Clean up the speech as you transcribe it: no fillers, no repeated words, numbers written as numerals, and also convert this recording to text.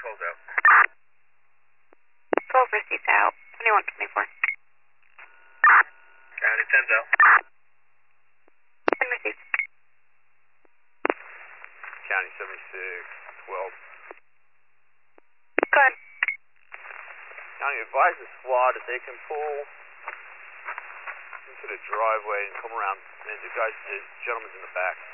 12's out. 12 receipts out. 2124. County 10's out. 10 receipts. County 76, 12. Go ahead. County, advise the squad if they can pull into the driveway and come around. And the gentleman's in the back.